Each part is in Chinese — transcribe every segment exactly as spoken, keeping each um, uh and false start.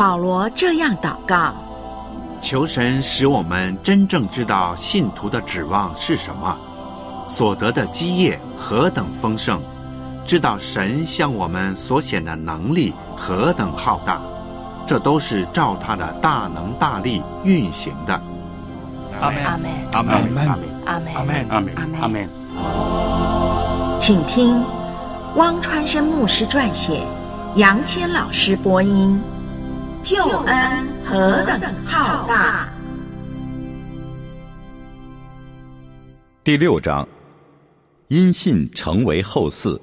保罗这样祷告： 求神使我们真正知道信徒的指望是什么，所得的基业何等丰盛，知道神向我们所显的能力何等浩大，这都是照他的大能大力运行的。 阿们， 阿们， 阿们，阿们， 阿们， 阿们，阿们，阿们。 请听汪川生牧师撰写，杨谦老师播音。救恩何等浩大！ 第六章，因信成为后嗣。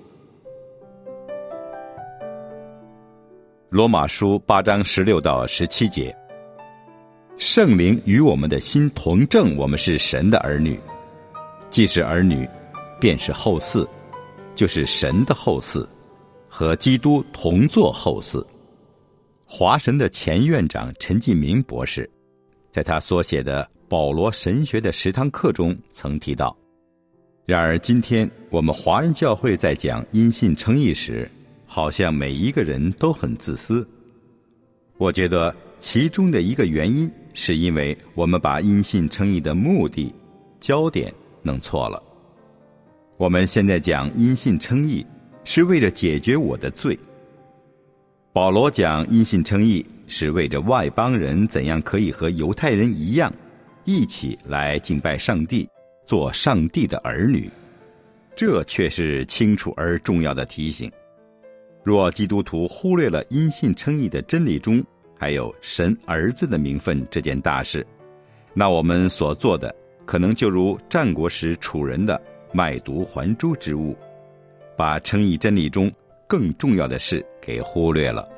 罗马书八章十六到十七节，圣灵与我们的心同证，我们是神的儿女，既是儿女，便是后嗣，就是神的后嗣，和基督同作后嗣。华神的前院长陈继明博士在他所写的保罗神学的十堂课中曾提到，然而今天我们华人教会在讲因信称义时，好像每一个人都很自私。我觉得其中的一个原因是因为我们把因信称义的目的焦点弄错了。我们现在讲因信称义是为了解决我的罪，保罗讲因信称义是为着外邦人怎样可以和犹太人一样一起来敬拜上帝，做上帝的儿女，这却是清楚而重要的提醒。若基督徒忽略了因信称义的真理中还有神儿子的名分这件大事，那我们所做的可能就如战国时楚人的卖椟还珠之物，把称义真理中更重要的事给忽略了。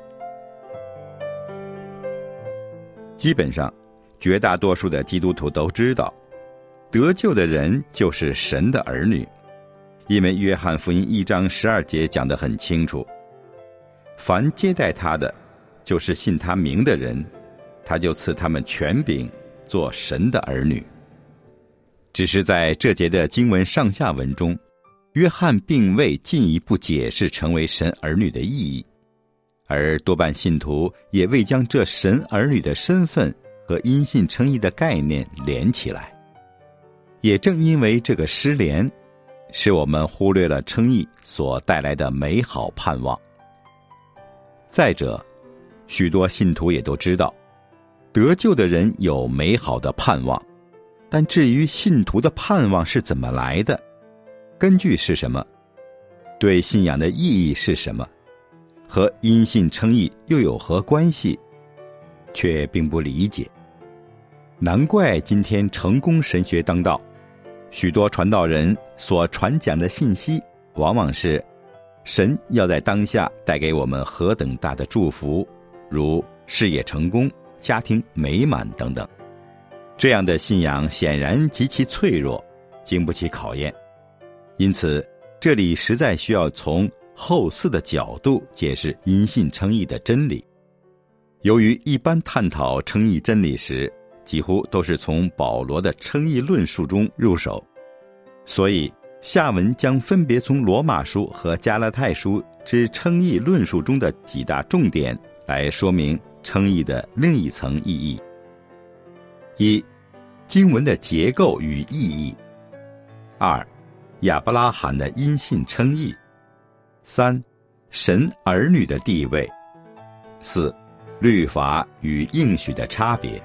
基本上绝大多数的基督徒都知道，得救的人就是神的儿女，因为约翰福音一章十二节讲得很清楚，凡接待他的，就是信他名的人，他就赐他们权柄做神的儿女。只是在这节的经文上下文中，约翰并未进一步解释成为神儿女的意义，而多半信徒也未将这神儿女的身份和因信称义的概念连起来。也正因为这个失联，使我们忽略了称义所带来的美好盼望。再者，许多信徒也都知道，得救的人有美好的盼望，但至于信徒的盼望是怎么来的，根据是什么，对信仰的意义是什么，和因信称义又有何关系，却并不理解。难怪今天成功神学当道，许多传道人所传讲的信息往往是神要在当下带给我们何等大的祝福，如事业成功、家庭美满等等。这样的信仰显然极其脆弱，经不起考验。因此这里实在需要从后嗣的角度解释因信称义的真理。由于一般探讨称义真理时，几乎都是从保罗的称义论述中入手，所以下文将分别从罗马书和加拉太书之称义论述中的几大重点来说明称义的另一层意义。一、经文的结构与意义。二、亚伯拉罕的因信称义。三、神儿女的地位。四、律法与应许的差别。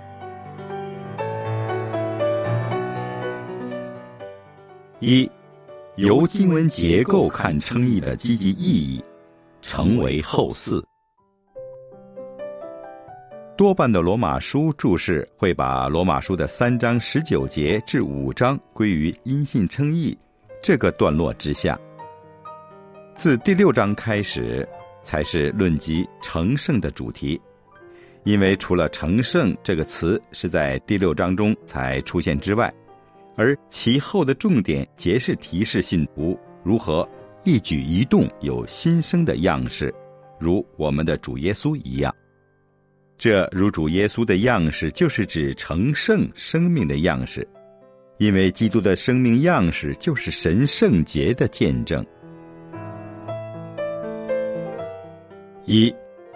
一、由经文结构看称义的积极意义，成为后嗣。多半的罗马书注释会把罗马书的三章十九节至五章归于因信称义这个段落之下。自第六章开始才是论及成圣的主题，因为除了成圣这个词是在第六章中才出现之外，而其后的重点皆是提示信徒如何一举一动有新生的样式，如我们的主耶稣一样。这如主耶稣的样式就是指成圣生命的样式，因为基督的生命样式就是神圣洁的见证。一、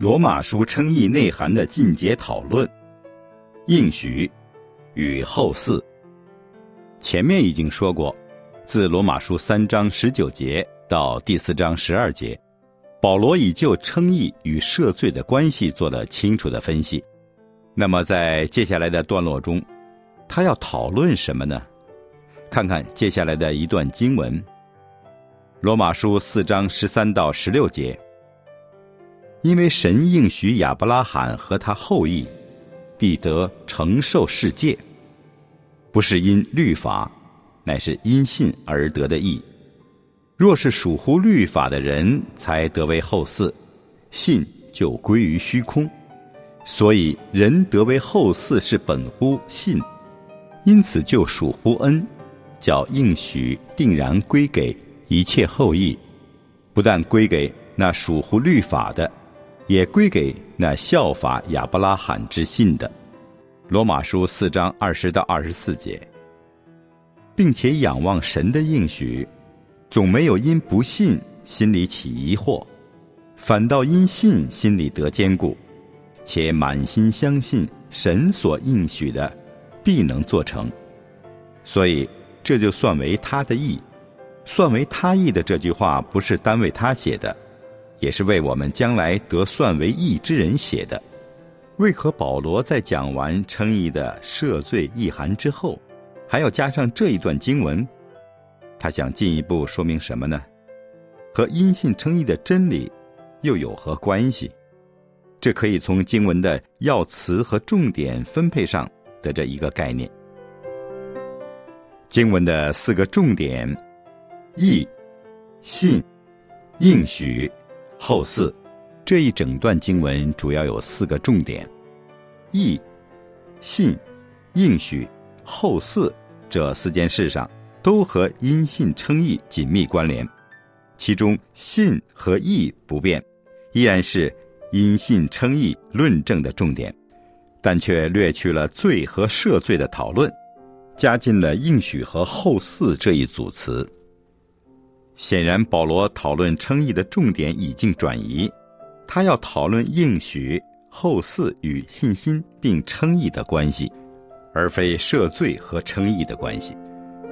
罗马书称义内涵的进阶讨论，应许与后嗣。前面已经说过，自罗马书三章十九节到第四章十二节，保罗已就称义与赦罪的关系做了清楚的分析。那么在接下来的段落中，他要讨论什么呢？看看接下来的一段经文，罗马书四章十三到十六节。因为神应许亚伯拉罕和他后裔必得承受世界，不是因律法，乃是因信而得的义。若是属乎律法的人才得为后嗣，信就归于虚空。所以人得为后嗣是本乎信，因此就属乎恩，叫应许定然归给一切后裔，不但归给那属乎律法的，也归给那效法亚伯拉罕之信的。罗马书四章二十到二十四节，并且仰望神的应许，总没有因不信心里起疑惑，反倒因信心里得坚固，且满心相信神所应许的必能做成，所以这就算为他的义。算为他义的这句话不是单为他写的，也是为我们将来得算为义之人写的。为何保罗在讲完称义的赦罪意涵之后，还要加上这一段经文？他想进一步说明什么呢？和因信称义的真理又有何关系？这可以从经文的要词和重点分配上得着一个概念。经文的四个重点：义、信、应许、后嗣。这一整段经文主要有四个重点：义、信、应许、后嗣。这四件事上都和因信称义紧密关联，其中信和义不变，依然是因信称义论证的重点，但却略去了罪和赦罪的讨论，加进了应许和后嗣这一组词。显然保罗讨论称义的重点已经转移，他要讨论应许、后嗣与信心并称义的关系，而非赦罪和称义的关系。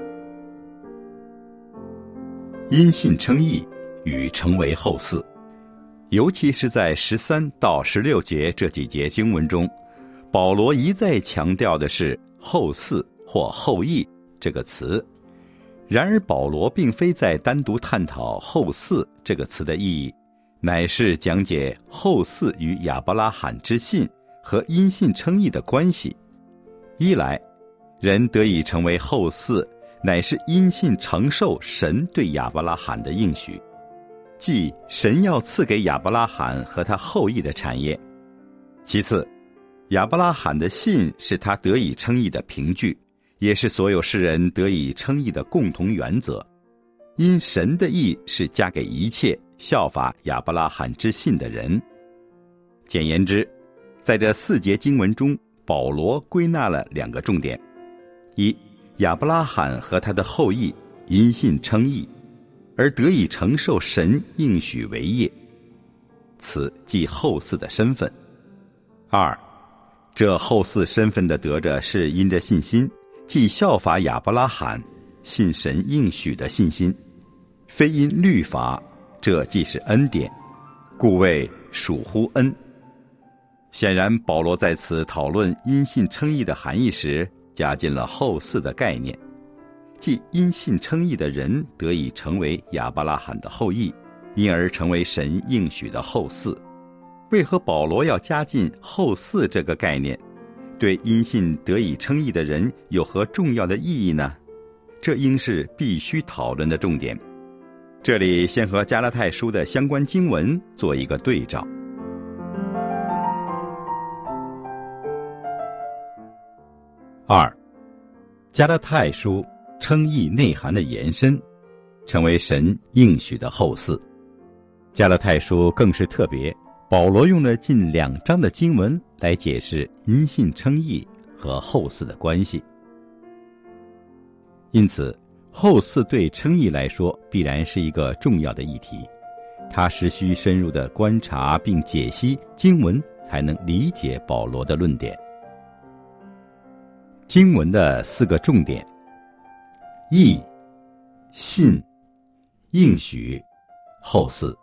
因信称义与成为后嗣，尤其是在十三到十六节这几节经文中，保罗一再强调的是后嗣或后裔这个词。然而保罗并非在单独探讨后嗣这个词的意义，乃是讲解后嗣与亚伯拉罕之信和因信称义的关系。一来，人得以成为后嗣，乃是因信承受神对亚伯拉罕的应许，即神要赐给亚伯拉罕和他后裔的产业。其次，亚伯拉罕的信是他得以称义的凭据，也是所有世人得以称义的共同原则。因神的义是加给一切效法亚伯拉罕之信的人。简言之，在这四节经文中，保罗归纳了两个重点：一，亚伯拉罕和他的后裔因信称义，而得以承受神应许为业，此即后嗣的身份；二，这后嗣身份的得着是因着信心，即效法亚伯拉罕信神应许的信心，非因律法，这既是恩典，故谓属乎恩。显然保罗在此讨论因信称义的含义时，加进了后嗣的概念，即因信称义的人得以成为亚伯拉罕的后裔，因而成为神应许的后嗣。为何保罗要加进后嗣这个概念？对因信得以称义的人有何重要的意义呢？这应是必须讨论的重点。这里先和加拉太书的相关经文做一个对照。二，加拉太书称义内涵的延伸，成为神应许的后嗣。加拉太书更是特别，保罗用了近两章的经文来解释因信称义和后嗣的关系。因此，后嗣对称义来说必然是一个重要的议题， 他实需深入的观察并解析经文，才能理解保罗的论点。经文的四个重点：义、信、应许、后嗣，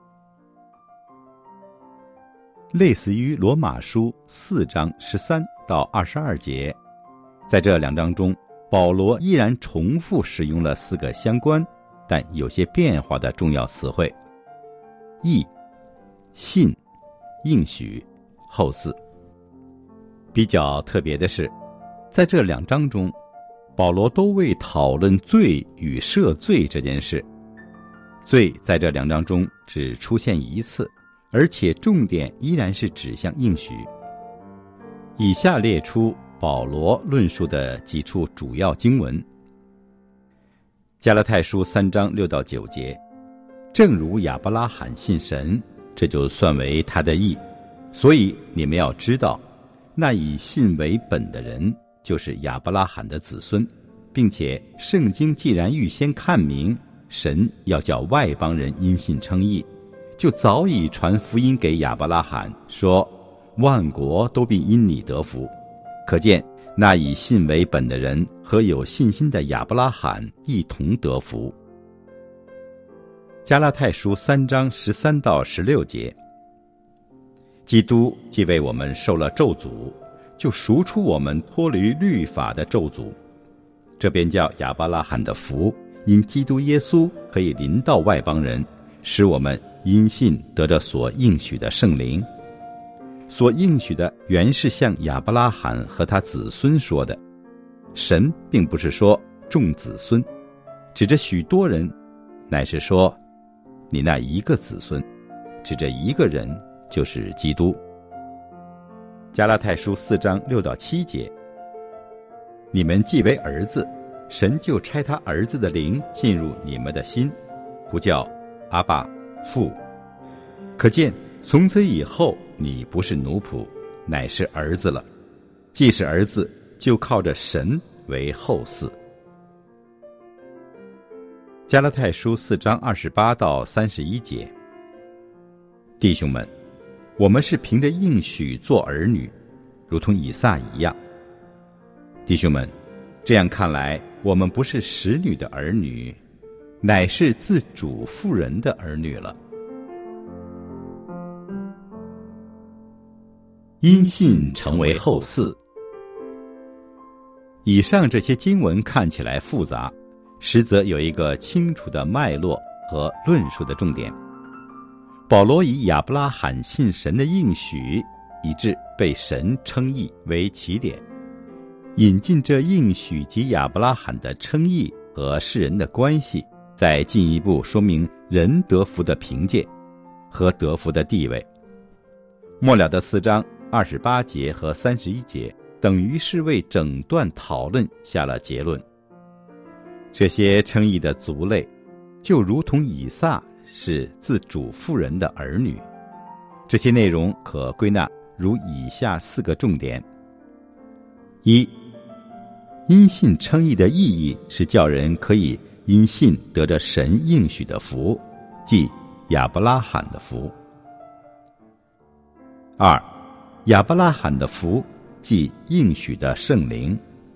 类似于罗马书四章十三到二十二节。在这两章中，保罗依然重复使用了四个相关但有些变化的重要词汇：义、信、应许、后嗣。比较特别的是，在这两章中，保罗都未讨论罪与赦罪这件事。罪在这两章中只出现一次，而且重点依然是指向应许。以下列出保罗论述的几处主要经文：加拉太书三章六到九节，正如亚伯拉罕信神，这就算为他的义。所以你们要知道，那以信为本的人，就是亚伯拉罕的子孙，并且圣经既然预先看明，神要叫外邦人因信称义，就早已传福音给亚伯拉罕，说万国都必因你得福。可见那以信为本的人和有信心的亚伯拉罕一同得福。加拉太书三章十三到十六节，基督既为我们受了咒诅，就赎出我们脱离律法的咒诅，这便叫亚伯拉罕的福因基督耶稣可以临到外邦人，使我们因信得着所应许的圣灵。所应许的原是向亚伯拉罕和他子孙说的，神并不是说众子孙，指着许多人，乃是说你那一个子孙，指着一个人，就是基督。加拉太书四章六到七节，你们既为儿子，神就差他儿子的灵进入你们的心，呼叫阿爸父。可见从此以后，你不是奴仆，乃是儿子了。既是儿子，就靠着神为后嗣。加拉太书四章二十八到三十一节，弟兄们，我们是凭着应许做儿女，如同以撒一样。弟兄们，这样看来，我们不是使女的儿女，乃是自主妇人的儿女了。因信成为后嗣。以上这些经文看起来复杂，实则有一个清楚的脉络和论述的重点。保罗以亚伯拉罕信神的应许，以致被神称义为起点，引进这应许及亚伯拉罕的称义和世人的关系，再进一步说明人得福的凭借和得福的地位。末了的四章二十八节和三十一节等于是为整段讨论下了结论。这些称义的族类，就如同以撒是自主妇人的儿女。这些内容可归纳如以下四个重点：一、因信称义的意义是叫人可以因信得着神应许的福，即亚伯拉罕的福。二、亚伯拉罕的福，即应许的圣灵。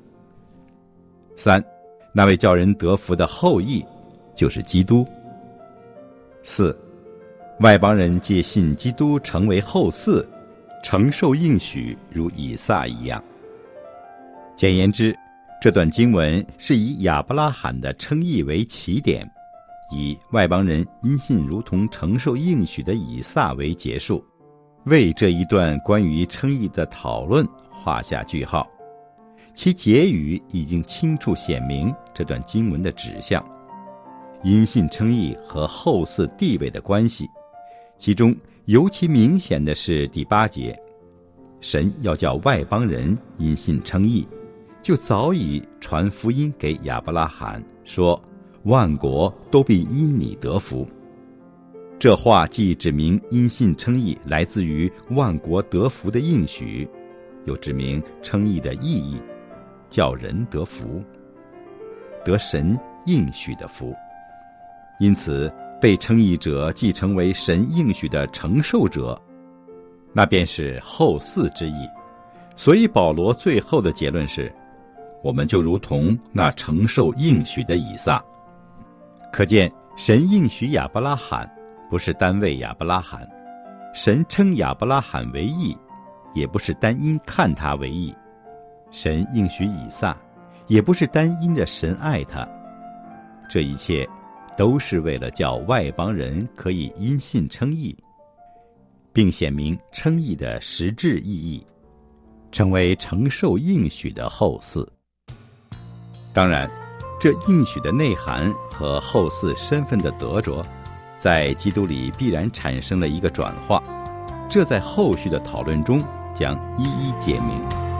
三、那位叫人得福的后裔，就是基督。四、外邦人借信基督成为后嗣，承受应许，如以撒一样。简言之，这段经文是以亚伯拉罕的称义为起点，以外邦人因信如同承受应许的以撒为结束，为这一段关于称义的讨论画下句号。其结语已经清楚显明这段经文的指向，因信称义和后嗣地位的关系。其中尤其明显的是第八节，神要叫外邦人因信称义，就早已传福音给亚伯拉罕，说万国都必因你得福。这话既指明因信称义来自于万国得福的应许，又指明称义的意义，叫人得福，得神应许的福。因此被称义者既成为神应许的承受者，那便是后嗣之意。所以保罗最后的结论是，我们就如同那承受应许的以撒。可见神应许亚伯拉罕，不是单为亚伯拉罕，神称亚伯拉罕为义，也不是单因看他为义，神应许以撒，也不是单因着神爱他。这一切都是为了叫外邦人可以因信称义，并显明称义的实质意义，成为承受应许的后嗣。当然，这应许的内涵和后嗣身份的得着，在基督里必然产生了一个转化，这在后续的讨论中将一一解明。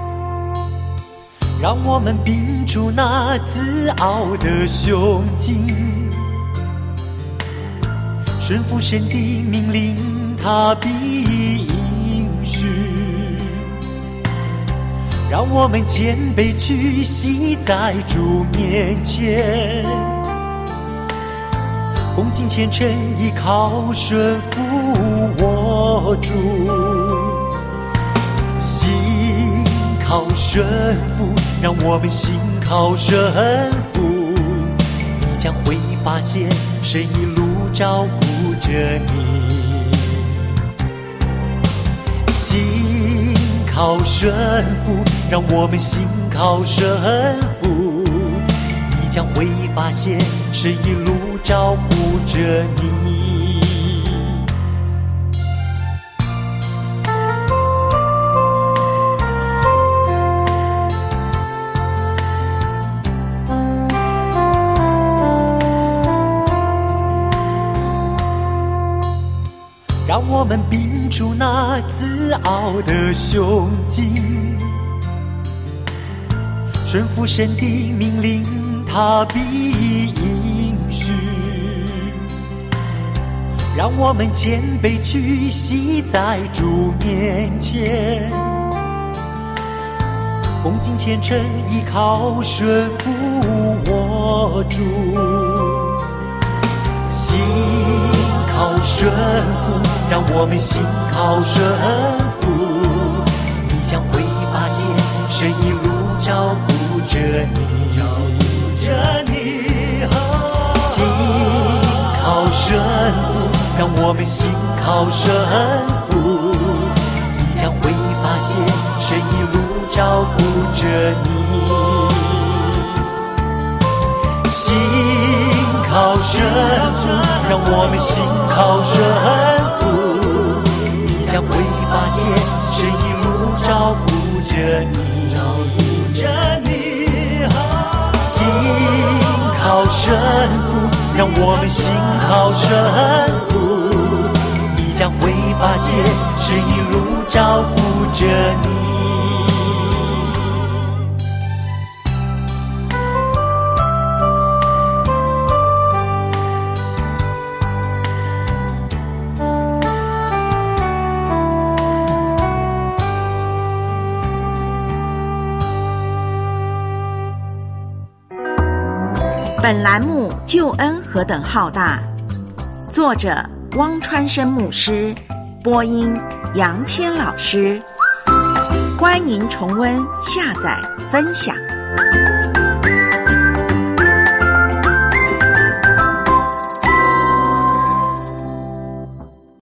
让我们屏住那自傲的胸襟，顺服神的命令，他必应许。让我们谦卑屈膝在主面前，恭敬虔诚依靠顺服我主，心靠顺服，让我们心靠顺服，你将会发现神一路照顾着你。心靠顺服，让我们心靠顺服，你将会发现神一路照顾着你。让我们屏住那自傲的胸襟，顺服神的命令，他必应许。让我们谦卑屈膝在主面前，恭敬虔诚依靠顺服我主，心靠顺服，让我们心靠顺服，你将会发现神一路照顾着你，照顾着你。心靠顺服，让我们心靠顺服，你将会发现神一路照顾着你。心靠顺服，让我们心靠顺服，你将会发现神一路照顾着你，照顾着你。心靠顺服，让我们心靠顺服，你将会发现神一路照顾着你。 本栏目救恩何等浩大，作者汪川生牧师，播音杨千老师。欢迎重温、下载、分享。